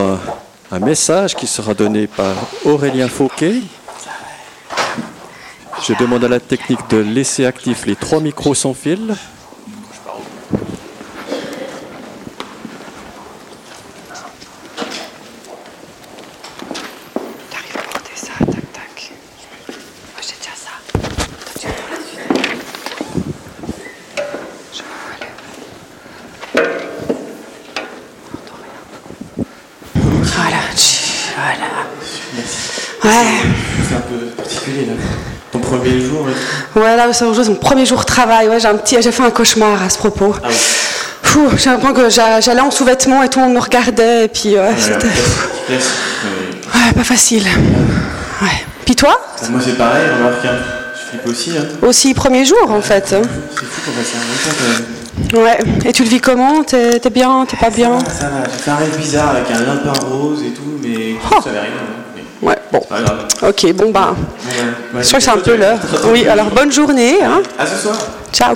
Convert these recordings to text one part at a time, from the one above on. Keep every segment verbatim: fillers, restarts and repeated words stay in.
Un message qui sera donné par Aurélien Fauquet. Je demande à la technique de laisser actifs les trois micros sans fil. C'est un peu particulier là. Ton premier jour et... Ouais, là, c'est mon premier jour de travail. Ouais, j'ai, un petit... j'ai fait un cauchemar à ce propos. Ah oui. Fou, j'ai l'impression que j'allais en sous-vêtements et tout le monde me regardait. Et puis, ouais, ouais c'était. Ouais, ouais, pas facile. Ouais. Puis toi? Moi, c'est pareil, remarque. Hein. Je flippe aussi. Hein. Aussi, premier jour en fait. C'est fou qu'on fasse ça en même temps. Ouais. Et tu le vis comment? T'es, t'es bien? T'es pas ça bien? va, ça va. J'ai fait un rêve bizarre avec un lapin rose et tout, mais oh. Ça n'avait rien. Hein. Ouais, bon. C'est pas grave. Ok, bon bah. Ouais, ouais, je crois que c'est un peu l'heure. Oui, alors bonne journée. Hein. À ce soir. Ciao.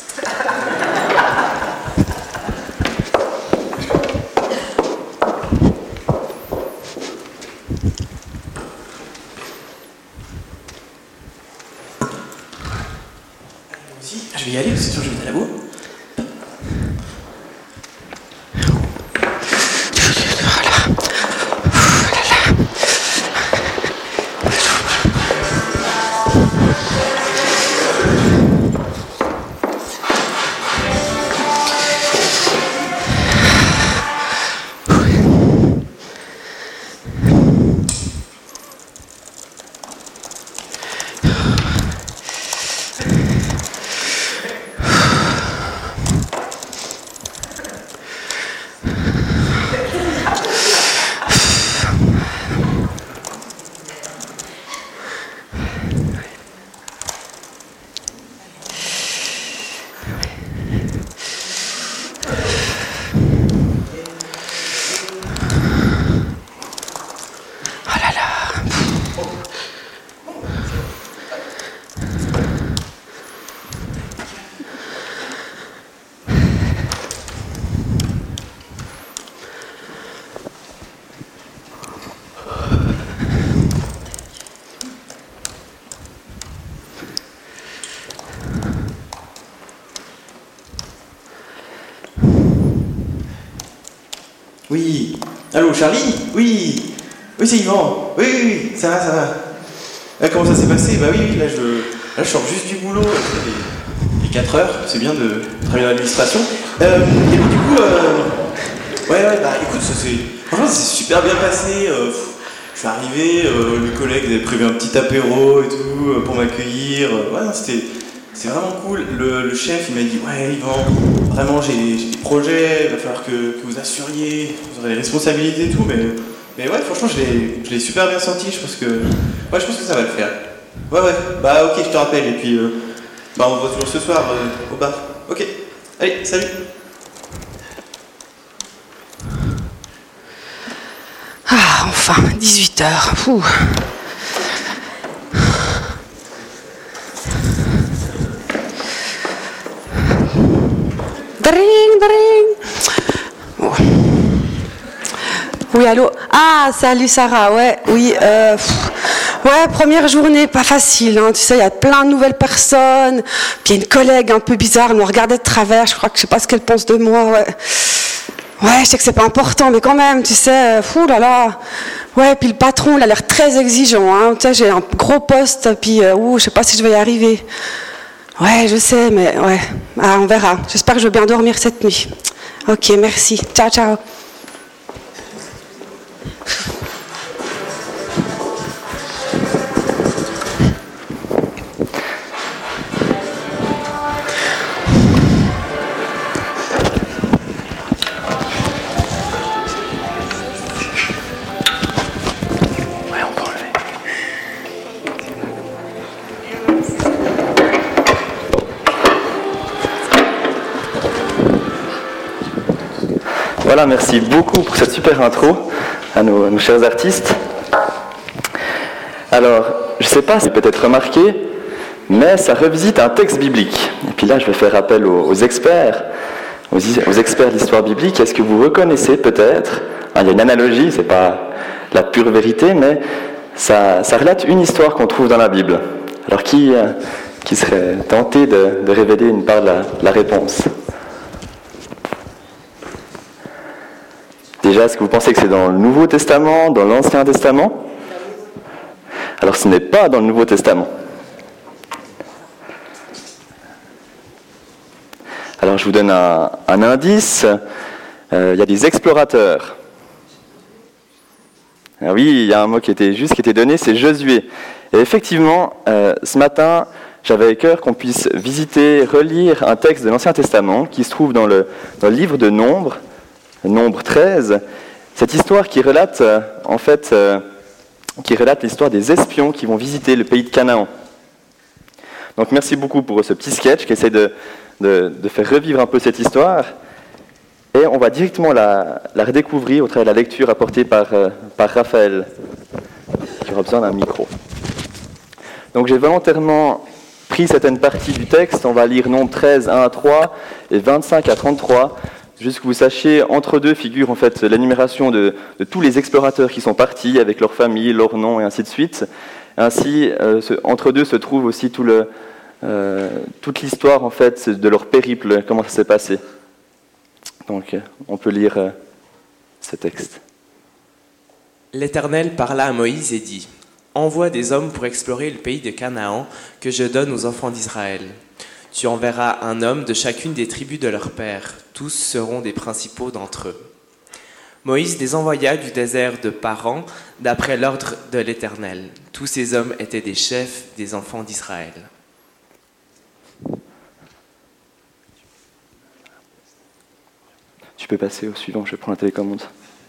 Je vais y aller, c'est sûr que je vais à la boue. Oui. Allô, Charlie? Oui. Oui, c'est Yvan. Oui, oui, oui, ça va, ça va. Là, comment ça s'est passé? Bah oui, oui, là, je, là, je sors juste du boulot. Il est quatre heures, c'est bien de travailler dans l'administration. Euh, et puis, du coup, euh, ouais, ouais, bah écoute, ça s'est franchement, ça s'est super bien passé. Euh, je suis arrivé, euh, mes collègues avaient prévu un petit apéro et tout euh, pour m'accueillir. Ouais, non, c'était... C'est vraiment cool. Le, le chef, il m'a dit « Ouais, Yvan, vraiment, j'ai, j'ai des projets, il va falloir que, que vous assuriez, vous aurez les responsabilités et tout. » Mais, mais ouais, franchement, je l'ai, je l'ai super bien senti. Je pense que, ouais, je pense que ça va le faire. Ouais, ouais. Bah, ok, je te rappelle. Et puis, euh, bah, on se voit toujours ce soir euh, au bar. Ok. Allez, salut. Ah, enfin, dix-huit heures. Ouh. Dring, dring. Oh. Oui, allô? Ah, salut Sarah, ouais, oui. Euh, ouais, première journée, pas facile, hein, tu sais, il y a plein de nouvelles personnes. Puis il y a une collègue un peu bizarre, elle me regardait de travers, je crois que je sais pas ce qu'elle pense de moi, ouais. Ouais, je sais que c'est pas important, mais quand même, tu sais, fou là là. Ouais, puis le patron, il a l'air très exigeant, hein, tu sais, j'ai un gros poste, puis euh, ouh, je sais pas si je vais y arriver. Ouais, je sais, mais ouais. Ah, on verra. J'espère que je vais bien dormir cette nuit. Ok, merci. Ciao, ciao. Voilà, merci beaucoup pour cette super intro à nos, à nos chers artistes. Alors, je ne sais pas si vous avez peut-être remarqué, mais ça revisite un texte biblique. Et puis là, je vais faire appel aux, aux experts, aux, aux experts de l'histoire biblique. Est-ce que vous reconnaissez peut-être il y a une analogie, c'est pas la pure vérité, mais ça, ça relate une histoire qu'on trouve dans la Bible. Alors qui, euh, qui serait tenté de, de révéler une part de la, la réponse? Déjà, est-ce que vous pensez que c'est dans le Nouveau Testament, dans l'Ancien Testament? Alors ce n'est pas dans le Nouveau Testament. Alors je vous donne un, un indice, euh, il y a des explorateurs. Ah oui, il y a un mot qui était juste, qui était donné, c'est Josué. Et effectivement, euh, ce matin, j'avais à cœur qu'on puisse visiter, relire un texte de l'Ancien Testament qui se trouve dans le, dans le livre de Nombre, Nombre treize. Cette histoire qui relate, euh, en fait, euh, qui relate l'histoire des espions qui vont visiter le pays de Canaan. Donc merci beaucoup pour ce petit sketch qui essaie de, de, de faire revivre un peu cette histoire. Et on va directement la, la redécouvrir au travers de la lecture apportée par, euh, par Raphaël, qui aura besoin d'un micro. Donc j'ai volontairement pris certaines parties du texte. On va lire Nombre treize, un à trois et vingt-cinq à trente-trois. Juste que vous sachiez, entre deux figure en fait l'énumération de, de tous les explorateurs qui sont partis avec leur famille, leur nom et ainsi de suite. Ainsi, euh, ce, entre deux se trouve aussi tout le, euh, toute l'histoire en fait de leur périple, comment ça s'est passé. Donc, on peut lire euh, ce texte. L'Éternel parla à Moïse et dit : Envoie des hommes pour explorer le pays de Canaan que je donne aux enfants d'Israël. Tu enverras un homme de chacune des tribus de leur père. Tous seront des principaux d'entre eux. Moïse les envoya du désert de Paran d'après l'ordre de l'Éternel. Tous ces hommes étaient des chefs des enfants d'Israël. Tu peux passer au suivant, je prends la télécommande.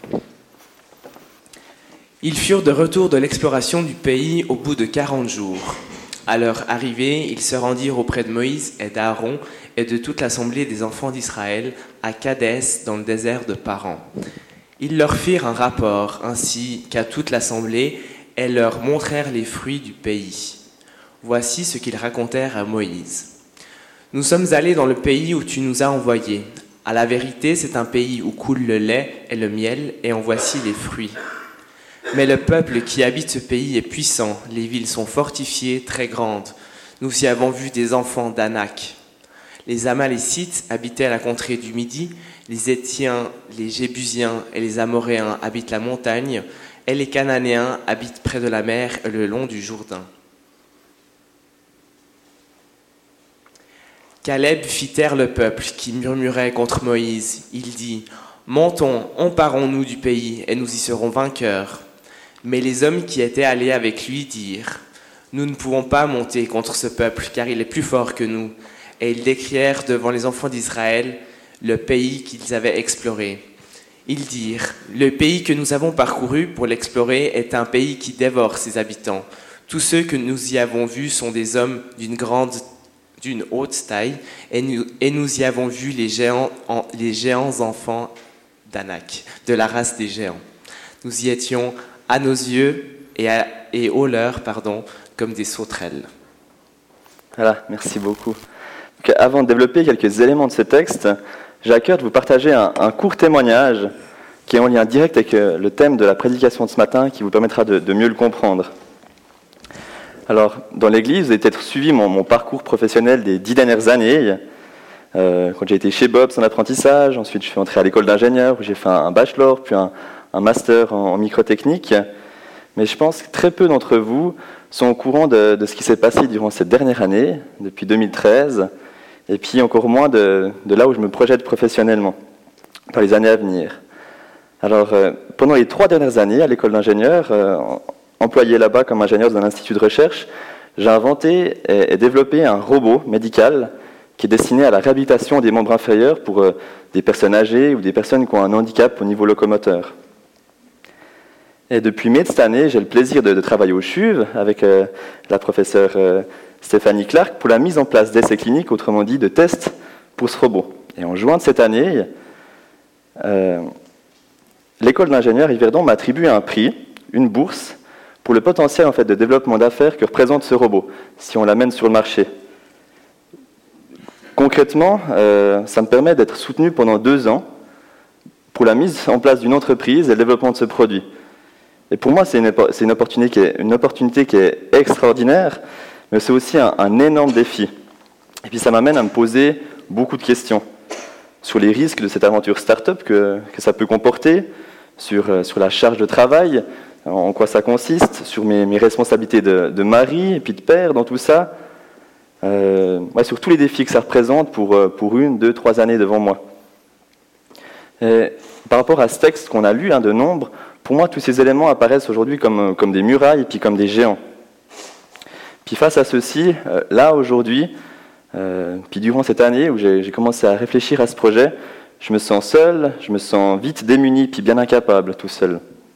Ils furent de retour de l'exploration du pays au bout de quarante jours. À leur arrivée, ils se rendirent auprès de Moïse et d'Aaron et de toute l'assemblée des enfants d'Israël à Kadès dans le désert de Paran. Ils leur firent un rapport ainsi qu'à toute l'assemblée et leur montrèrent les fruits du pays. Voici ce qu'ils racontèrent à Moïse. Nous sommes allés dans le pays où tu nous as envoyés. À la vérité, c'est un pays où coule le lait et le miel, et en voici les fruits. Mais le peuple qui habite ce pays est puissant, les villes sont fortifiées, très grandes. Nous y avons vu des enfants d'Anak. Les Amalécites habitaient à la contrée du Midi, les Étiens, les Jébusiens et les Amoréens habitent la montagne, et les Cananéens habitent près de la mer et le long du Jourdain. Caleb fit taire le peuple qui murmurait contre Moïse. Il dit : Montons, emparons-nous du pays, et nous y serons vainqueurs. Mais les hommes qui étaient allés avec lui dirent : Nous ne pouvons pas monter contre ce peuple, car il est plus fort que nous. Et ils décrièrent devant les enfants d'Israël le pays qu'ils avaient exploré. Ils dirent : Le pays que nous avons parcouru pour l'explorer est un pays qui dévore ses habitants. Tous ceux que nous y avons vus sont des hommes d'une grande d'une haute taille, et nous, et nous y avons vu les géants, en, les géants enfants d'Anak, de la race des géants. Nous y étions à nos yeux et, à, et aux leurs, pardon, comme des sauterelles. Voilà, merci beaucoup. Donc, avant de développer quelques éléments de ce texte, j'ai à cœur de vous partager un, un court témoignage qui est en lien direct avec le thème de la prédication de ce matin, qui vous permettra de, de mieux le comprendre. Alors, dans l'Église, vous avez peut-être suivi mon, mon parcours professionnel des dix dernières années. Euh, quand j'ai été chez Bob's en apprentissage, ensuite je suis entré à l'école d'ingénieur où j'ai fait un, un bachelor, puis un, un master en, en microtechnique. Mais je pense que très peu d'entre vous sont au courant de, de ce qui s'est passé durant cette dernière année, depuis deux mille treize, et puis encore moins de, de là où je me projette professionnellement, dans les années à venir. Alors, euh, pendant les trois dernières années à l'école d'ingénieur, euh, employé là-bas comme ingénieur dans un institut de recherche, j'ai inventé et développé un robot médical qui est destiné à la réhabilitation des membres inférieurs pour euh, des personnes âgées ou des personnes qui ont un handicap au niveau locomoteur. Et depuis mai de cette année, j'ai le plaisir de, de travailler au C H U V avec euh, la professeure euh, Stéphanie Clark pour la mise en place d'essais cliniques, autrement dit de tests pour ce robot. Et en juin de cette année, euh, l'école d'ingénieur Yverdon m'a attribué un prix, une bourse, pour le potentiel en fait, de développement d'affaires que représente ce robot, si on l'amène sur le marché. Concrètement, euh, ça me permet d'être soutenu pendant deux ans pour la mise en place d'une entreprise et le développement de ce produit. Et pour moi, c'est une, c'est une, opportunité qui est, une opportunité qui est extraordinaire, mais c'est aussi un, un énorme défi. Et puis ça m'amène à me poser beaucoup de questions sur les risques de cette aventure start-up que, que ça peut comporter, sur, sur la charge de travail, en quoi ça consiste, sur mes, mes responsabilités de, de mari et puis de père dans tout ça, euh, ouais, sur tous les défis que ça représente pour, pour une, deux, trois années devant moi. Et par rapport à ce texte qu'on a lu, hein, de Nombre, pour moi, tous ces éléments apparaissent aujourd'hui comme, comme des murailles et puis comme des géants. Puis face à ceci, euh, là, aujourd'hui, euh, puis durant cette année où j'ai, j'ai commencé à réfléchir à ce projet, je me sens seul, je me sens vite démuni, puis bien incapable, tout seul.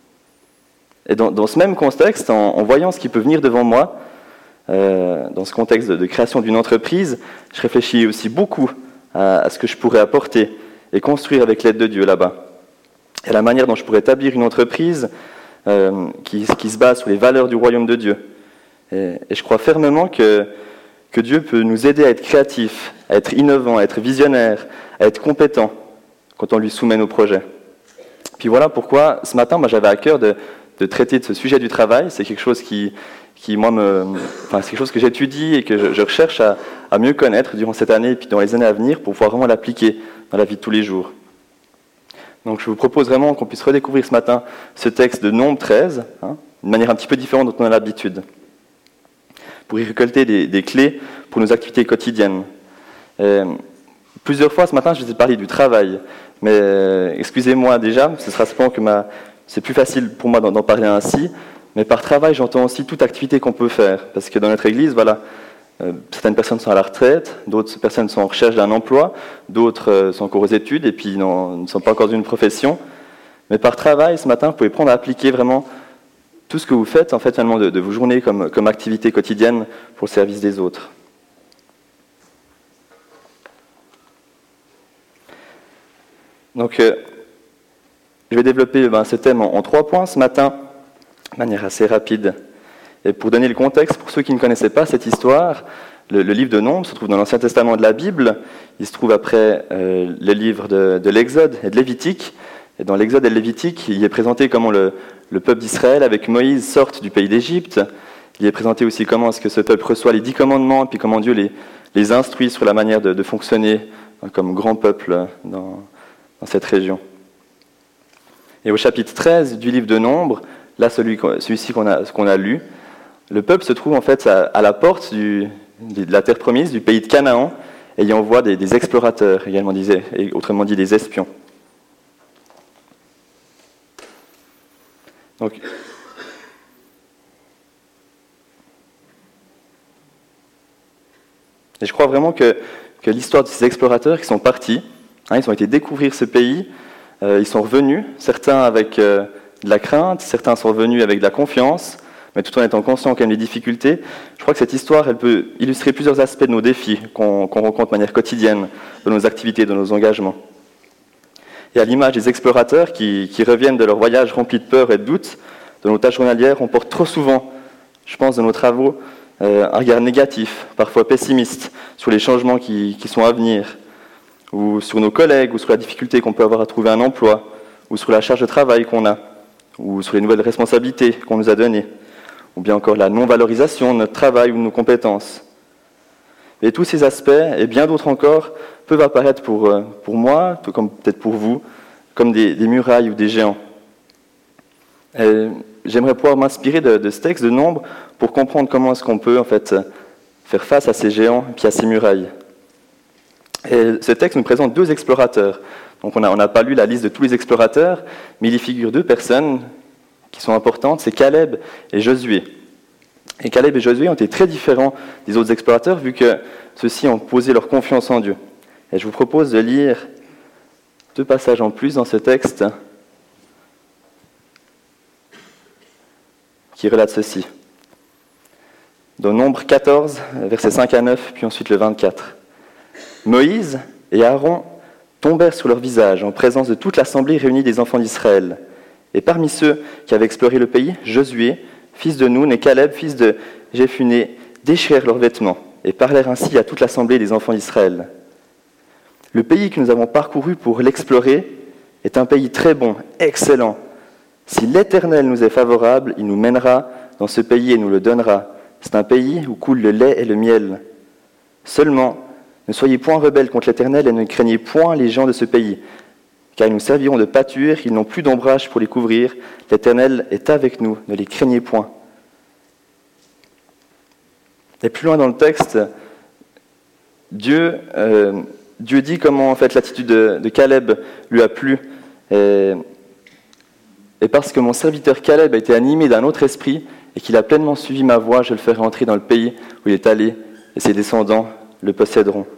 Et dans, dans ce même contexte, en, en voyant ce qui peut venir devant moi, euh, dans ce contexte de, de création d'une entreprise, je réfléchis aussi beaucoup à, à ce que je pourrais apporter et construire avec l'aide de Dieu là-bas. Et la manière dont je pourrais établir une entreprise euh, qui, qui se base sur les valeurs du royaume de Dieu. Et, et je crois fermement que, que Dieu peut nous aider à être créatifs, à être innovants, à être visionnaires, à être compétents quand on lui soumet nos projets. Puis voilà pourquoi, ce matin, moi, j'avais à cœur de, de traiter de ce sujet du travail. C'est quelque chose qui, qui moi, me, enfin, c'est quelque chose que j'étudie et que je, je recherche à, à mieux connaître durant cette année et puis dans les années à venir pour pouvoir vraiment l'appliquer dans la vie de tous les jours. Donc je vous propose vraiment qu'on puisse redécouvrir ce matin ce texte de Nombre treize, hein, d'une manière un petit peu différente dont on a l'habitude, pour y récolter des, des clés pour nos activités quotidiennes. Et plusieurs fois ce matin, je vous ai parlé du travail, mais euh, excusez-moi déjà, ce sera cependant que ma, c'est plus facile pour moi d'en, d'en parler ainsi, mais par travail, j'entends aussi toute activité qu'on peut faire, parce que dans notre Église, voilà, Euh, certaines personnes sont à la retraite, d'autres personnes sont en recherche d'un emploi, d'autres euh, sont encore aux études et puis non, ne sont pas encore dans une profession. Mais par travail, ce matin, vous pouvez prendre à appliquer vraiment tout ce que vous faites en fait, finalement, de, de vos journées comme, comme activité quotidienne pour le service des autres. Donc, euh, je vais développer ben, ce thème en, en trois points ce matin, de manière assez rapide. Et pour donner le contexte, pour ceux qui ne connaissaient pas cette histoire, le, le livre de Nombre se trouve dans l'Ancien Testament de la Bible. Il se trouve après euh, les livres de, de l'Exode et de Lévitique. Et dans l'Exode et le Lévitique, il est présenté comment le, le peuple d'Israël, avec Moïse, sortent du pays d'Égypte. Il est présenté aussi comment est-ce que ce peuple reçoit les dix commandements, et puis comment Dieu les, les instruit sur la manière de, de fonctionner comme grand peuple dans, dans cette région. Et au chapitre treize du livre de Nombre, là celui, celui-ci qu'on a, qu'on a lu, le peuple se trouve en fait à, à la porte du, de la terre promise, du pays de Canaan, et il envoie des, des explorateurs, également disait, et autrement dit des espions. Donc, et je crois vraiment que, que l'histoire de ces explorateurs qui sont partis, hein, ils ont été découvrir ce pays, euh, ils sont revenus, certains avec euh, de la crainte, certains sont revenus avec de la confiance, mais tout en étant conscients quand même des difficultés. Je crois que cette histoire, elle peut illustrer plusieurs aspects de nos défis qu'on, qu'on rencontre de manière quotidienne, de nos activités, de nos engagements. Et à l'image des explorateurs qui, qui reviennent de leur voyage rempli de peur et de doutes, de nos tâches journalières, on porte trop souvent, je pense, de nos travaux, euh, un regard négatif, parfois pessimiste, sur les changements qui, qui sont à venir, ou sur nos collègues, ou sur la difficulté qu'on peut avoir à trouver un emploi, ou sur la charge de travail qu'on a, ou sur les nouvelles responsabilités qu'on nous a données, ou bien encore la non-valorisation de notre travail ou de nos compétences. Et tous ces aspects, et bien d'autres encore, peuvent apparaître pour, pour moi, comme peut-être pour vous, comme des, des murailles ou des géants. Et j'aimerais pouvoir m'inspirer de, de ce texte de Nombre pour comprendre comment est-ce qu'on peut en fait, faire face à ces géants et puis à ces murailles. Et ce texte nous présente deux explorateurs. Donc on n'a on n'a pas lu la liste de tous les explorateurs, mais il y figure deux personnes qui sont importantes, c'est Caleb et Josué. Et Caleb et Josué ont été très différents des autres explorateurs, vu que ceux-ci ont posé leur confiance en Dieu. Et je vous propose de lire deux passages en plus dans ce texte qui relatent ceci. Dans Nombre quatorze, versets cinq à neuf, puis ensuite le vingt-quatre. Moïse et Aaron tombèrent sur leur visage en présence de toute l'assemblée réunie des enfants d'Israël. Et parmi ceux qui avaient exploré le pays, Josué, fils de Nun, et Caleb, fils de Jéphuné, déchirèrent leurs vêtements et parlèrent ainsi à toute l'assemblée des enfants d'Israël. Le pays que nous avons parcouru pour l'explorer est un pays très bon, excellent. Si l'Éternel nous est favorable, il nous mènera dans ce pays et nous le donnera. C'est un pays où coule le lait et le miel. Seulement, ne soyez point rebelles contre l'Éternel et ne craignez point les gens de ce pays, car ils nous serviront de pâture, ils n'ont plus d'ombrage pour les couvrir. L'Éternel est avec nous, ne les craignez point. Et plus loin dans le texte, Dieu, euh, Dieu dit comment en fait l'attitude de, de Caleb lui a plu. Et, et parce que mon serviteur Caleb a été animé d'un autre esprit et qu'il a pleinement suivi ma voie, je le ferai entrer dans le pays où il est allé et ses descendants le posséderont.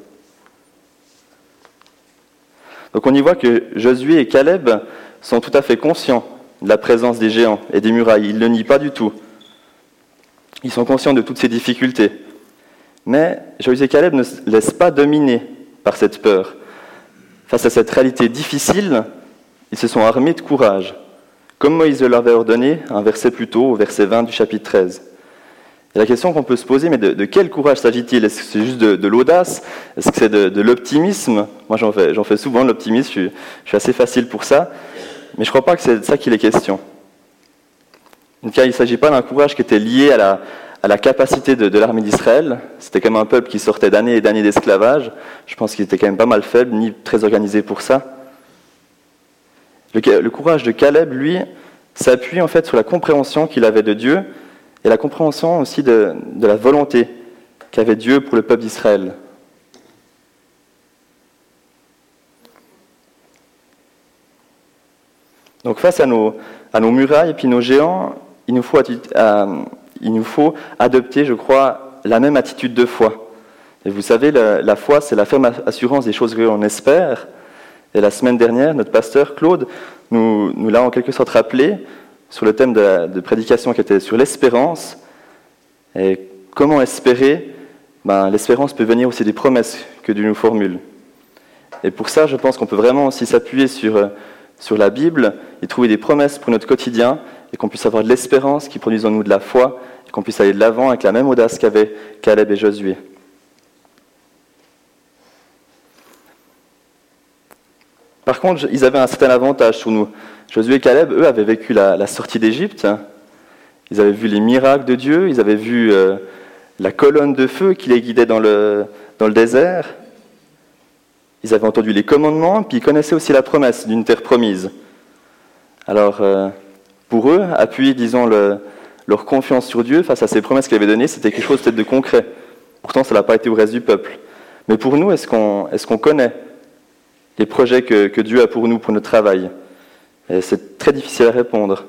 Donc on y voit que Josué et Caleb sont tout à fait conscients de la présence des géants et des murailles. Ils ne le nient pas du tout. Ils sont conscients de toutes ces difficultés. Mais Josué et Caleb ne se laissent pas dominer par cette peur. Face à cette réalité difficile, ils se sont armés de courage. Comme Moïse leur avait ordonné, un verset plus tôt, au verset vingt du chapitre treize. Et la question qu'on peut se poser, mais de, de quel courage s'agit-il? Est-ce que c'est juste de, de l'audace? Est-ce que c'est de, de l'optimisme? Moi, j'en fais, j'en fais souvent de l'optimisme, je suis, je suis assez facile pour ça. Mais je ne crois pas que c'est de ça qu'il est question. En tout cas, il ne s'agit pas d'un courage qui était lié à la, à la capacité de, de l'armée d'Israël. C'était quand même un peuple qui sortait d'années et d'années d'esclavage. Je pense qu'il était quand même pas mal faible, ni très organisé pour ça. Le, le courage de Caleb, lui, s'appuie en fait sur la compréhension qu'il avait de Dieu et la compréhension aussi de, de la volonté qu'avait Dieu pour le peuple d'Israël. Donc face à nos, à nos murailles et puis nos géants, il nous faut, euh, il nous faut adopter, je crois, la même attitude de foi. Et vous savez, la, la foi, c'est la ferme assurance des choses que l'on espère. Et la semaine dernière, notre pasteur Claude nous, nous l'a en quelque sorte rappelé sur le thème de, la, de prédication qui était sur l'espérance. Et comment espérer? Ben, l'espérance peut venir aussi des promesses que Dieu nous formule. Et pour ça, je pense qu'on peut vraiment aussi s'appuyer sur, sur la Bible et trouver des promesses pour notre quotidien et qu'on puisse avoir de l'espérance qui produise en nous de la foi et qu'on puisse aller de l'avant avec la même audace qu'avaient Caleb et Josué. Par contre, ils avaient un certain avantage sur nous. Josué et Caleb, eux, avaient vécu la, la sortie d'Égypte. Ils avaient vu les miracles de Dieu, ils avaient vu euh, la colonne de feu qui les guidait dans le, dans le désert. Ils avaient entendu les commandements, puis ils connaissaient aussi la promesse d'une terre promise. Alors, euh, pour eux, appuyer, disons, le, leur confiance sur Dieu face à ces promesses qu'il avait données, c'était quelque chose peut-être de concret. Pourtant, ça n'a pas été au reste du peuple. Mais pour nous, est-ce qu'on, est-ce qu'on connaît les projets que, que Dieu a pour nous, pour notre travail? Et c'est très difficile à répondre.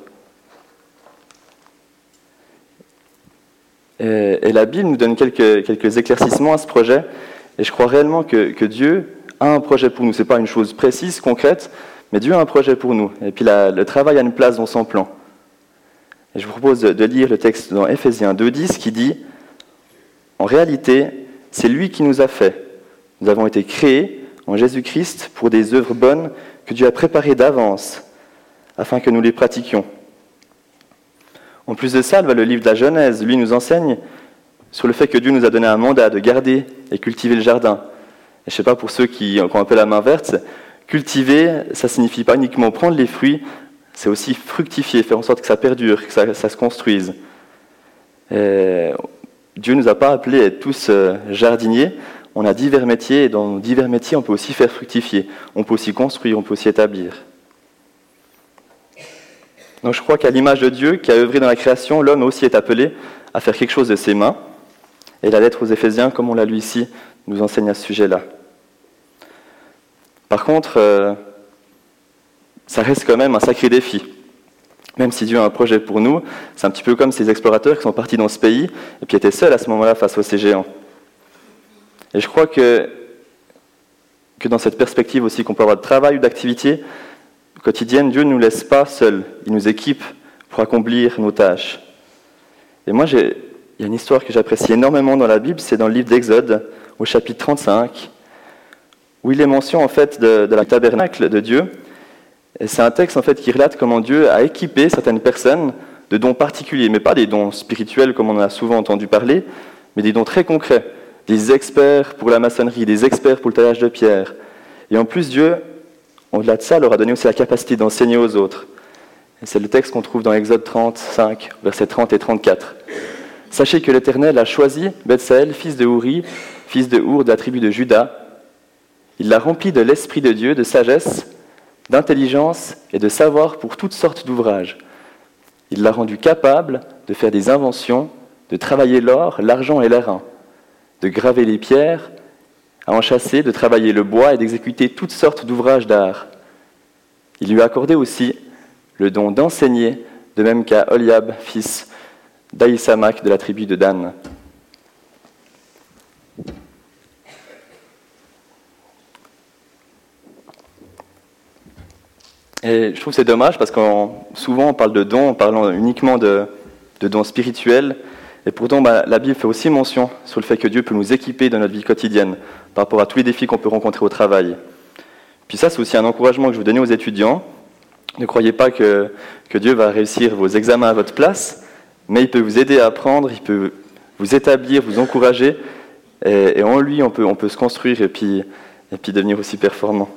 Et, et la Bible nous donne quelques, quelques éclaircissements à ce projet. Et je crois réellement que, que Dieu a un projet pour nous. Ce n'est pas une chose précise, concrète, mais Dieu a un projet pour nous. Et puis la, le travail a une place dans son plan. Et je vous propose de, de lire le texte dans Éphésiens deux dix qui dit « En réalité, c'est lui qui nous a fait. Nous avons été créés en Jésus-Christ pour des œuvres bonnes que Dieu a préparées d'avance, afin que nous les pratiquions. » En plus de ça, le livre de la Genèse, lui, nous enseigne sur le fait que Dieu nous a donné un mandat de garder et cultiver le jardin. Et je ne sais pas, pour ceux qui ont un peu la main verte, cultiver, ça ne signifie pas uniquement prendre les fruits, c'est aussi fructifier, faire en sorte que ça perdure, que ça, ça se construise. Et Dieu ne nous a pas appelés à être tous jardiniers. On a divers métiers, et dans divers métiers, on peut aussi faire fructifier. On peut aussi construire, on peut aussi établir. Donc je crois qu'à l'image de Dieu, qui a œuvré dans la création, l'homme aussi est appelé à faire quelque chose de ses mains. Et la lettre aux Éphésiens, comme on l'a lu ici, nous enseigne à ce sujet-là. Par contre, euh, ça reste quand même un sacré défi. Même si Dieu a un projet pour nous, c'est un petit peu comme ces explorateurs qui sont partis dans ce pays et qui étaient seuls à ce moment-là face à ces géants. Et je crois que, que dans cette perspective aussi qu'on peut avoir de travail ou d'activité quotidienne, Dieu ne nous laisse pas seuls. Il nous équipe pour accomplir nos tâches. Et moi, j'ai, il y a une histoire que j'apprécie énormément dans la Bible, c'est dans le livre d'Exode, au chapitre trente-cinq, où il est mention en fait de, de la tabernacle de Dieu. Et c'est un texte en fait qui relate comment Dieu a équipé certaines personnes de dons particuliers, mais pas des dons spirituels comme on en a souvent entendu parler, mais des dons très concrets. Des experts pour la maçonnerie, des experts pour le taillage de pierre. Et en plus, Dieu au-delà de ça, leur a donné aussi la capacité d'enseigner aux autres. Et c'est le texte qu'on trouve dans Exode trente-cinq, versets trente et trente-quatre. « Sachez que l'Éternel a choisi Bethsaël, fils de Ouri, fils de Our, de la tribu de Juda. Il l'a rempli de l'Esprit de Dieu, de sagesse, d'intelligence et de savoir pour toutes sortes d'ouvrages. Il l'a rendu capable de faire des inventions, de travailler l'or, l'argent et l'airain, de graver les pierres, à enchâsser, de travailler le bois et d'exécuter toutes sortes d'ouvrages d'art. Il lui a accordé aussi le don d'enseigner, de même qu'à Oliab, fils d'Aïsamak de la tribu de Dan. » Et je trouve que c'est dommage parce que souvent on parle de dons en parlant uniquement de, de dons spirituels, et pourtant bah, la Bible fait aussi mention sur le fait que Dieu peut nous équiper dans notre vie quotidienne par rapport à tous les défis qu'on peut rencontrer au travail. Puis ça, c'est aussi un encouragement que je veux donner aux étudiants. Ne croyez pas que, que Dieu va réussir vos examens à votre place, mais il peut vous aider à apprendre, il peut vous établir, vous encourager, et, et en lui on peut, on peut se construire et puis, et puis devenir aussi performant.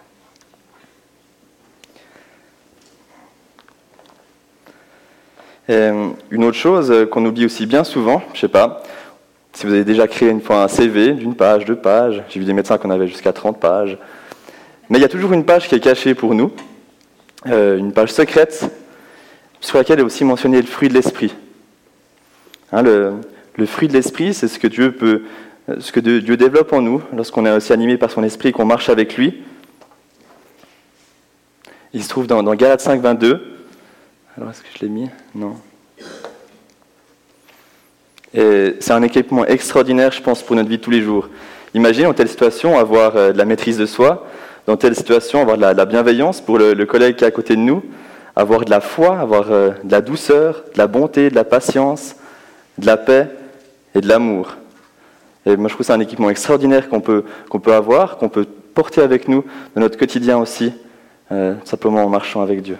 Et une autre chose qu'on oublie aussi bien souvent, je ne sais pas, si vous avez déjà créé une fois un C V d'une page, deux pages, j'ai vu des médecins qu'on avait jusqu'à trente pages, mais il y a toujours une page qui est cachée pour nous, euh, une page secrète, sur laquelle est aussi mentionné le fruit de l'esprit. Hein, le, le fruit de l'esprit, c'est ce que Dieu peut, ce que Dieu développe en nous, lorsqu'on est aussi animé par son esprit et qu'on marche avec lui. Il se trouve dans, dans Galates cinq, vingt-deux. Alors, est-ce que je l'ai mis ? Non. Et c'est un équipement extraordinaire, je pense, pour notre vie de tous les jours. Imaginez, dans telle situation, avoir euh, de la maîtrise de soi, dans telle situation, avoir de la, de la bienveillance pour le, le collègue qui est à côté de nous, avoir de la foi, avoir euh, de la douceur, de la bonté, de la patience, de la paix et de l'amour. Et moi, je trouve que c'est un équipement extraordinaire qu'on peut, qu'on peut avoir, qu'on peut porter avec nous dans notre quotidien aussi, euh, simplement en marchant avec Dieu.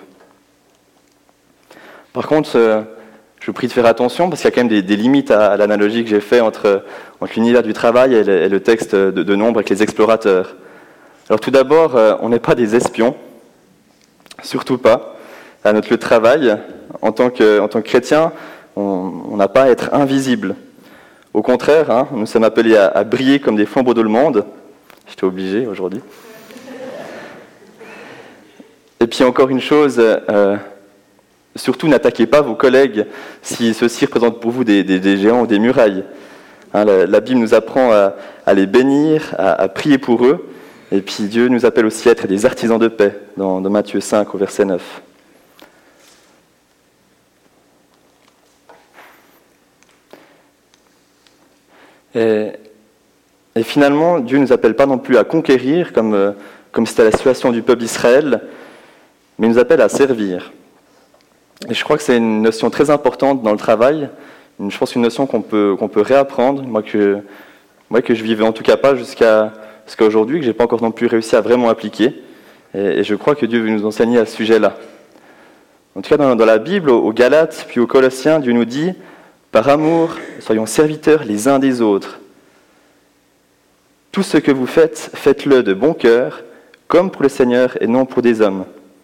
Par contre, euh, je vous prie de faire attention parce qu'il y a quand même des, des limites à, à l'analogie que j'ai fait entre, entre l'univers du travail et le, et le texte de, de Nombre avec les explorateurs. Alors tout d'abord, euh, on n'est pas des espions, surtout pas. À notre lieu de travail, en tant que, en tant que chrétien, on n'a pas à être invisible. Au contraire, hein, nous sommes appelés à, à briller comme des flambeaux de le monde. J'étais obligé aujourd'hui. Et puis encore une chose, euh, surtout n'attaquez pas vos collègues si ceux-ci représentent pour vous des, des, des géants ou des murailles. Hein, la, la Bible nous apprend à, à les bénir, à, à prier pour eux. Et puis Dieu nous appelle aussi à être des artisans de paix, dans, dans Matthieu cinq au verset neuf. Et, et finalement, Dieu ne nous appelle pas non plus à conquérir, comme, euh, comme c'était la situation du peuple d'Israël, mais il nous appelle à servir. Et je crois que c'est une notion très importante dans le travail, une, je pense une notion qu'on peut, qu'on peut réapprendre, moi que, moi que je vivais en tout cas pas jusqu'à, jusqu'à aujourd'hui, que je n'ai pas encore non plus réussi à vraiment appliquer. Et, et je crois que Dieu veut nous enseigner à ce sujet-là. En tout cas, dans, dans la Bible, aux Galates, puis aux Colossiens, Dieu nous dit « Par amour, soyons serviteurs les uns des autres. Tout ce que vous faites, faites-le de bon cœur, comme pour le Seigneur et non pour des hommes. »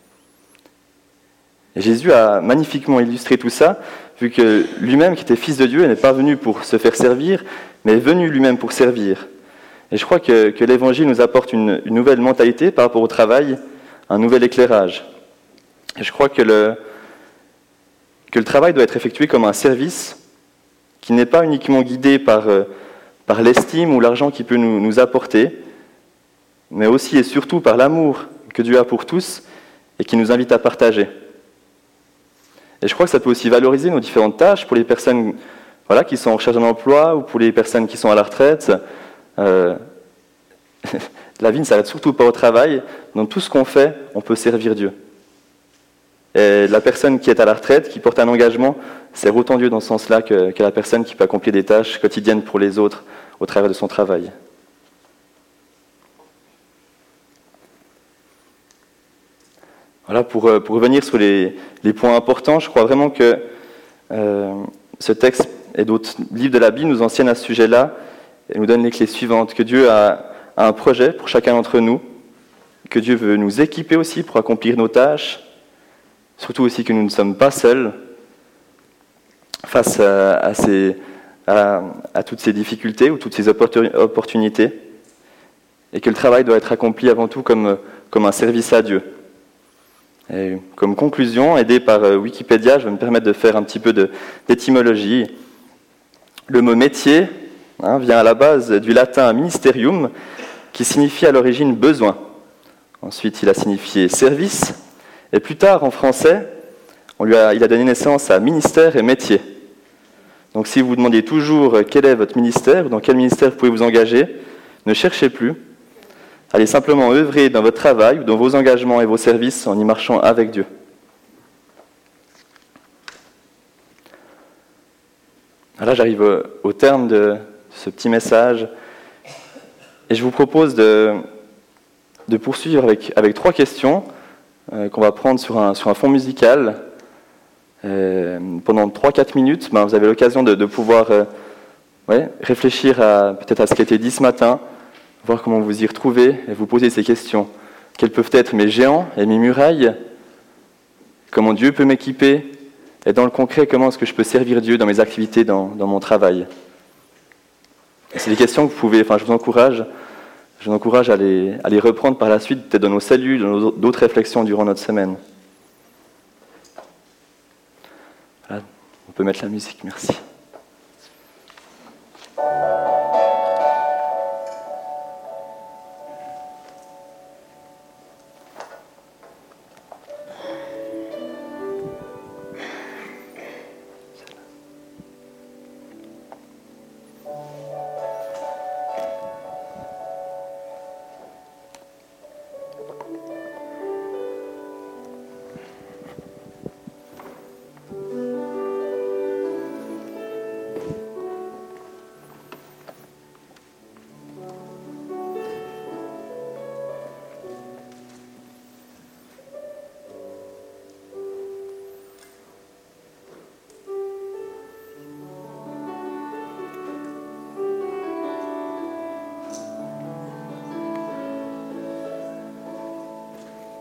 Et Jésus a magnifiquement illustré tout ça, vu que lui-même, qui était fils de Dieu, n'est pas venu pour se faire servir, mais est venu lui-même pour servir. Et je crois que, que l'Évangile nous apporte une, une nouvelle mentalité par rapport au travail, un nouvel éclairage. Et je crois que le, que le travail doit être effectué comme un service qui n'est pas uniquement guidé par, euh, par l'estime ou l'argent qu'il peut nous, nous apporter, mais aussi et surtout par l'amour que Dieu a pour tous et qui nous invite à partager. Et je crois que ça peut aussi valoriser nos différentes tâches pour les personnes voilà, qui sont en recherche d'un emploi ou pour les personnes qui sont à la retraite. Euh, la vie ne s'arrête surtout pas au travail. Dans tout ce qu'on fait, on peut servir Dieu. Et la personne qui est à la retraite, qui porte un engagement, sert autant Dieu dans ce sens-là que, que la personne qui peut accomplir des tâches quotidiennes pour les autres au travers de son travail. Voilà, pour, pour revenir sur les, les points importants, je crois vraiment que euh, ce texte et d'autres livres de la Bible nous enseignent à ce sujet-là et nous donnent les clés suivantes, que Dieu a, a un projet pour chacun d'entre nous, que Dieu veut nous équiper aussi pour accomplir nos tâches, surtout aussi que nous ne sommes pas seuls face à, à, ces, à, à toutes ces difficultés ou toutes ces opportunités, et que le travail doit être accompli avant tout comme, comme un service à Dieu. Et comme conclusion, aidé par Wikipédia, je vais me permettre de faire un petit peu de, d'étymologie. Le mot métier hein, vient à la base du latin ministerium, qui signifie à l'origine besoin. Ensuite, il a signifié service, et plus tard, en français, on lui a, il a donné naissance à ministère et métier. Donc si vous vous demandiez toujours quel est votre ministère, ou dans quel ministère vous pouvez vous engager, ne cherchez plus. Allez simplement œuvrer dans votre travail, ou dans vos engagements et vos services, en y marchant avec Dieu. Là, j'arrive au, au terme de ce petit message, et je vous propose de, de poursuivre avec, avec trois questions euh, qu'on va prendre sur un, sur un fond musical. Euh, pendant trois à quatre minutes, ben, vous avez l'occasion de, de pouvoir euh, ouais, réfléchir à, peut-être à ce qui a été dit ce matin, voir comment vous y retrouvez et vous poser ces questions. Quels peuvent être mes géants et mes murailles? Comment Dieu peut m'équiper? Et dans le concret, comment est-ce que je peux servir Dieu dans mes activités, dans, dans mon travail? Et c'est des questions que vous pouvez, enfin je vous encourage, je vous encourage à les, à les reprendre par la suite, peut-être dans nos cellules, dans nos, d'autres réflexions durant notre semaine. Voilà, on peut mettre la musique, merci.